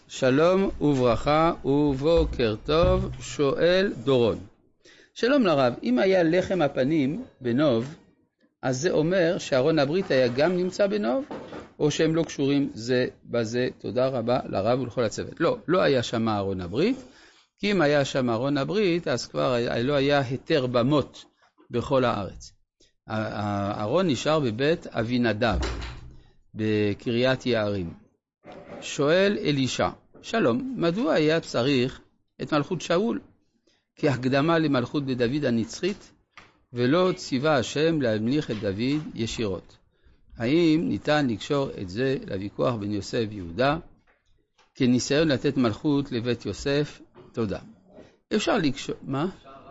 שלום וברכה ובוקר טוב, שואל דורון. שלום לרב, אם היה לחם הפנים בנוב, אז זה אומר שארון הברית היה גם נמצא בנוב, או שהם לא קשורים זה בזה? תודה רבה לרב ולכל הצוות. לא היה שם ארון הברית, כי אם היה שם ארון הברית, אז כבר לא היה היתר במות בכל הארץ. הארון נשאר בבית אבינדב, בקריית יערים. שואל אלישע, שלום, מדוע היה צריך את מלכות שאול כהקדמה למלכות בדוד הנצחית, ולא ציווה השם להמליך את דוד ישירות? האם ניתן לקשור את זה לוויכוח בין יוסף ויהודה, כניסיון לתת מלכות לבית יוסף? תודה. אפשר לקשור, מה?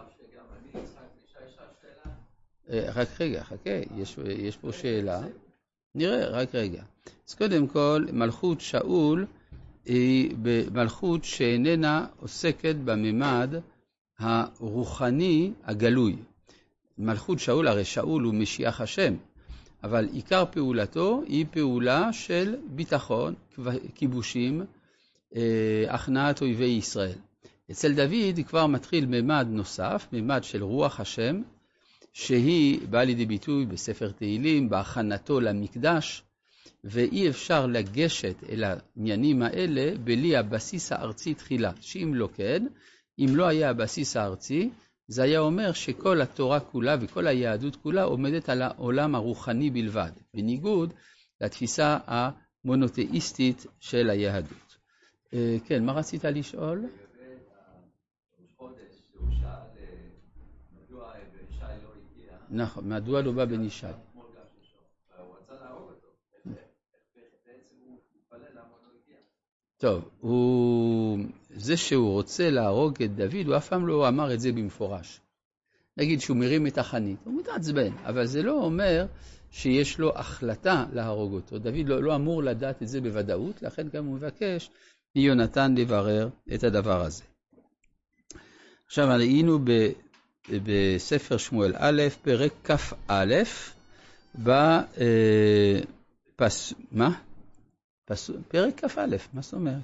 רק רגע, חכה, יש פה שאלה. נראה, רק רגע. אז קודם כל, מלכות שאול היא מלכות שאיננה עוסקת בממד הרוחני הגלוי. מלכות שאול, הרי שאול הוא משיח השם, אבל עיקר פעולתו היא פעולה של ביטחון, כיבושים, הכנעת אויבי ישראל. אצל דוד כבר מתחיל ממד נוסף, ממד של רוח השם, שהיא באה לידי ביטוי בספר תהילים, בהכנתו למקדש, ואי אפשר לגשת אל העניינים האלה בלי הבסיס הארצי תחילה. שאם לא כן, אם לא היה הבסיס הארצי, זה היה אומר שכל התורה כולה וכל היהדות כולה עומדת על העולם הרוחני בלבד, בניגוד לתפיסה המונותאיסטית של היהדות. כן, מה רצית לשאול? נכון, מדוע לא בא בן ישי? טוב, זה שהוא רוצה להרוג את דוד, הוא אף פעם לא אמר את זה במפורש. נגיד שהוא מרים את החנית, הוא מתעצבן, אבל זה לא אומר שיש לו החלטה להרוג אותו. דוד לא אמור לדעת את זה בוודאות, לכן גם הוא מבקש מיונתן לברר את הדבר הזה. עכשיו היינו בספר שמואל א', פרק כ"א, פרק כ"א, מה זאת אומרת?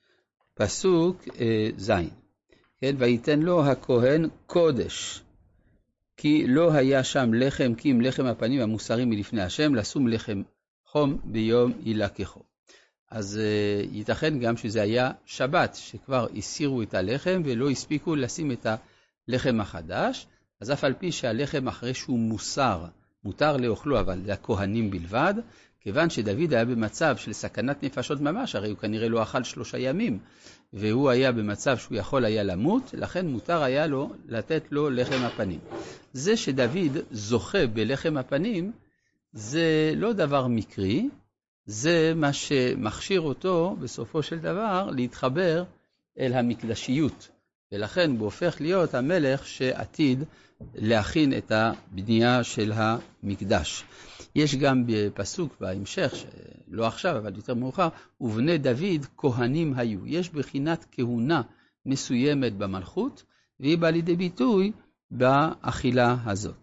פסוק זין. כן, ויתן לו הכהן קודש, כי לא היה שם לחם, כי אם לחם הפנים המוסרים מלפני השם, לשום לחם חום ביום ילקחו. אז ייתכן גם שזה היה שבת, שכבר הסירו את הלחם ולא הספיקו לשים את הלחם החדש, אז אף על פי שהלחם אחרי שהוא מותר לאוכלו, אבל לכהנים בלבד, כיוון שדוד היה במצב של סכנת נפשות ממש, הרי הוא כנראה לא אכל 3 ימים, והוא היה במצב שהוא יכול היה למות, לכן מותר היה לו לתת לו לחם הפנים. זה שדוד זוכה בלחם הפנים, זה לא דבר מקרי, זה מה שמכשיר אותו בסופו של דבר להתחבר אל המקדשיות, ולכן הוא הופך להיות המלך שעתיד להכין את הבנייה של המקדש. יש גם בפסוק בהמשך, לא עכשיו אבל יותר מאוחר, ובני דוד כהנים היו. יש בחינת כהונה מסוימת במלכות, והיא באה לידי ביטוי באכילה הזאת.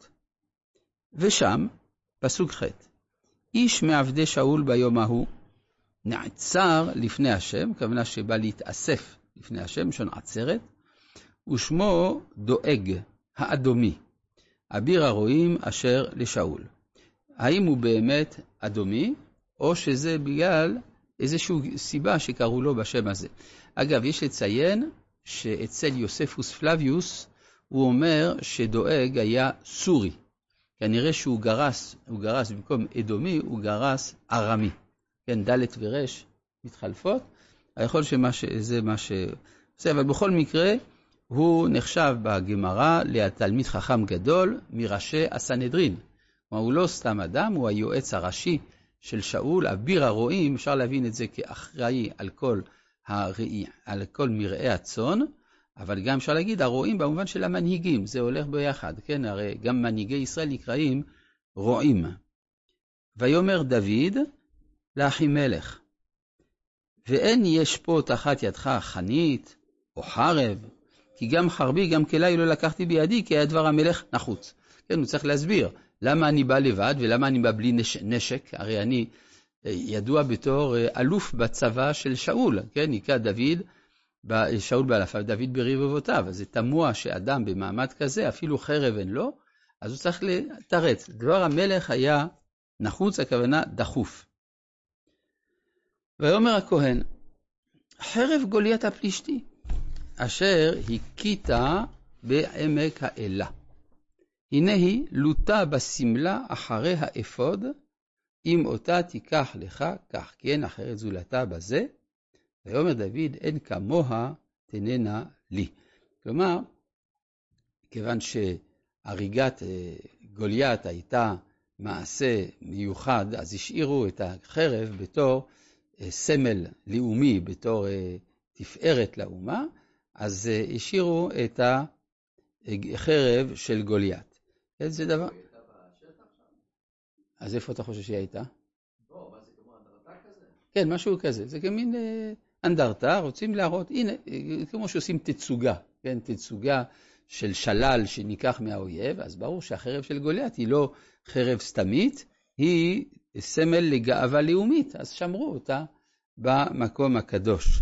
ושם, פסוק ח', איש מעבדי שאול ביום ההוא, נעצר לפני השם, כוונה שבא להתאסף לפני השם, שון עצרת, ושמו דואג, האדומי, אביר הרועים אשר לשאול. האם הוא באמת אדומי, או שזה בגלל איזושהי סיבה שקראו לו בשם הזה? אגב, יש לציין שאצל יוספוס פלביוס, הוא אומר שדואג היה סורי. כנראה שהוא גרס במקום אדומי, הוא גרס ארמי. כן, ד' ורש מתחלפות. יכול שזה מה אבל בכל מקרה, הוא נחשב בגמרא לתלמיד חכם גדול מראשי הסנהדרין. כלומר, הוא לא סתם אדם, הוא היועץ הראשי של שאול, אביר הרועים, אפשר להבין את זה כאחראי על כל מרעי הצאן, אבל גם אפשר להגיד הרועים במובן של המנהיגים, זה הולך ביחד, כן? הרי גם מנהיגי ישראל נקראים רועים. ויאמר דוד לאחימלך, ואין יש פה תחת ידך חנית או חרב, כי גם חרבי גם כלי לא לקחתי בידי, כי היה דבר המלך נחוץ. כן, הוא צריך להסביר למה אני בא לבד ולמה אני בא בלי נשק, הרי אני ידוע בתור אלוף בצבא של שאול, כן, נקרא דוד, שאול באלפיו, דוד ברבבותיו. אז זה תמוה שאדם במעמד כזה, אפילו חרב אין לו, אז הוא צריך לתרץ. דבר המלך היה נחוץ, הכוונה דחוף. ויאמר הכהן, חרב גוליית הפלישתי, אשר הכיתה בעמק האלה. הנה היא לוטה בסמלה אחרי האפוד, אם אותה תיקח לך כך, כי אין אחרת זולתה בזה. ויאמר דוד, אין כמוה תננה לי. כלומר, כיוון שהריגת גוליית הייתה מעשה מיוחד, אז השאירו את החרב בתור סמל לאומי, בתור תפארת לאומה, אז השאירו את החרב של גוליית. זה דבר... אז איפה אתה חושב שהיא הייתה? לא, מה זה כמו אנדרטה כזה? כן, משהו כזה. זה כמין אנדרטה, רוצים להראות, הנה, כמו שעושים תצוגה, כן, תצוגה של שלל שניקח מהאויב, אז ברור שהחרב של גוליית היא לא חרב סתמית, היא סמל לגאווה לאומית, אז שמרו אותה במקום הקדוש.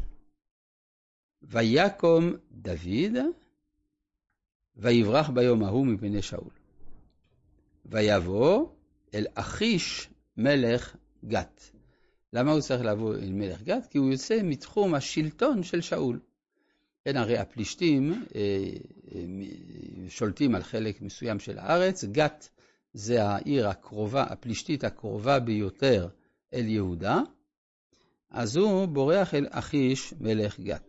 ויקום דוד, ויברח ביום ההוא מפני שאול. ויבוא אל אחיש מלך גת. למה הוא צריך לבוא אל מלך גת? כי הוא יוצא מתחום השלטון של שאול. כן, הרי הפלישתים שולטים על חלק מסוים של הארץ. גת זה העיר הקרובה, הפלישתית הקרובה ביותר אל יהודה. אז הוא בורח אל אחיש מלך גת.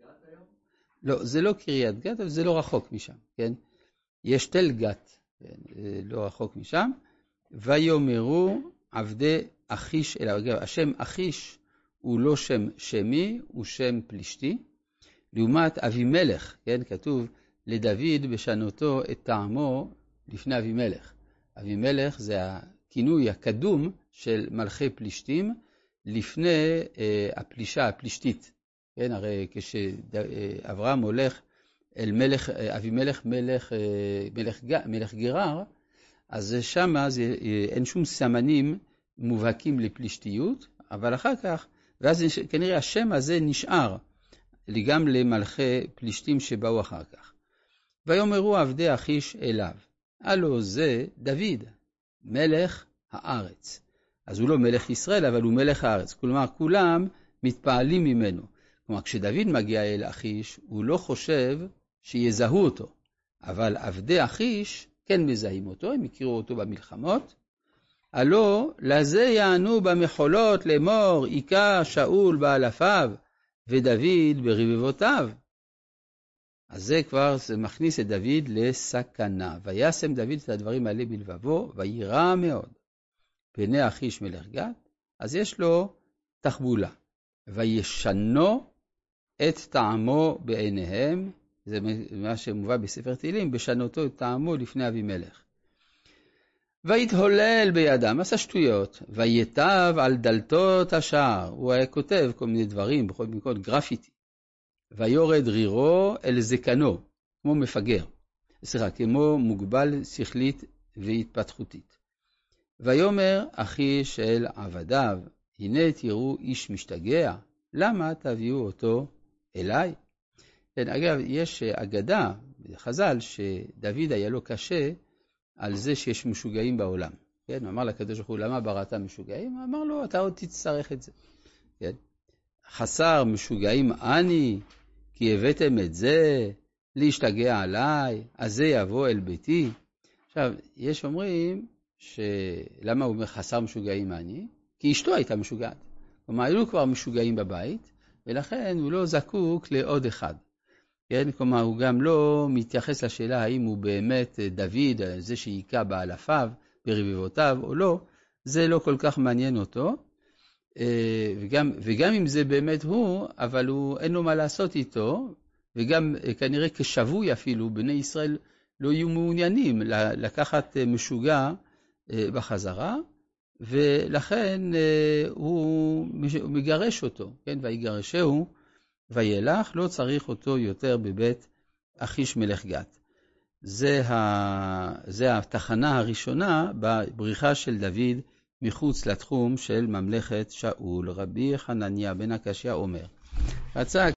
לא, זה לא קריית גת, אבל זה לא רחוק משם, כן? יש תל גת, כן? לא רחוק משם. ויאמרו עבדי אחיש אליו. אגב, השם אחיש הוא לא שם שמי, הוא שם פלישתי. לעומת אבימלך, כן? כתוב לדוד בשנותו את טעמו לפני אבימלך. אבימלך זה הכינוי הקדום של מלכי פלישתים לפני הפלישה הפלישתית. כן, הרי כשאברהם הולך אל אבימלך מלך גרר, אז שם אין שום סמנים מובהקים לפלישתיות, אבל אחר כך, ואז כנראה השם הזה נשאר גם למלכי פלישתים שבאו אחר כך. ויאמרו עבדי אחיש אליו, הלא זה דוד, מלך הארץ. אז הוא לא מלך ישראל, אבל הוא מלך הארץ. כלומר, כולם מתפעלים ממנו. כלומר, כשדוד מגיע אל אחיש, הוא לא חושב שיזהו אותו. אבל עבדי אחיש כן מזהים אותו, הם הכירו אותו במלחמות. הלא, לזה יענו במחולות לאמור, עיקה שאול באלפיו, ודוד ברבבותיו. אז זה כבר מכניס את דוד לסכנה. וישם דוד את הדברים האלה בלבבו, וירא מאוד. פני אחיש מלך גת, אז יש לו תחבולה. וישנו את טעמו בעיניהם, זה מה שמובא בספר תהילים, בשנותו את טעמו לפני אבימלך. ויתהולל בידם, עשה שטויות, ויתב על דלתות השער, הוא היה כותב כל מיני דברים, בכל מקום גרפיטי. ויורד רירו אל זקנו, כמו מפגר, כמו מוגבל שכלית והתפתחותית. ויאמר אחיש אל עבדיו, הנה תראו איש משתגע, למה תביאו אותו אליי? כן, אגב, יש אגדה בחז"ל שדוד היה לו קשה על זה שיש משוגעים בעולם. כן, אמר לקדוש ברוך הוא, למה בראת משוגעים? אמר לו, אתה עוד תצטרך את זה. כן? חסר משוגעים אני, כי הבאתם את זה, להשתגע עליי, אז זה יבוא אל ביתי. עכשיו, יש אומרים למה הוא אומר חסר משוגעים אני? כי אשתו הייתה משוגעת. כלומר, היו כבר משוגעים בבית, ולכן הוא לא זקוק לעוד אחד. כן? כלומר, הוא גם לא מתייחס לשאלה האם הוא באמת דוד, זה שהיכה באלפיו, ברבבותיו או לא, זה לא כל כך מעניין אותו. וגם אם זה באמת הוא, אבל אין לו מה לעשות איתו, וגם כנראה כשבוי אפילו, בני ישראל לא יהיו מעוניינים לקחת משוגע בחזרה, ולכן הוא מגרש אותו, כן? ויגרשהו וילך, לא צריך אותו יותר בבית אחיש מלך גת. זה התחנה הראשונה בבריחה של דוד מחוץ לתחום של ממלכת שאול. רבי חנניה בן הקשיא אומר, רצה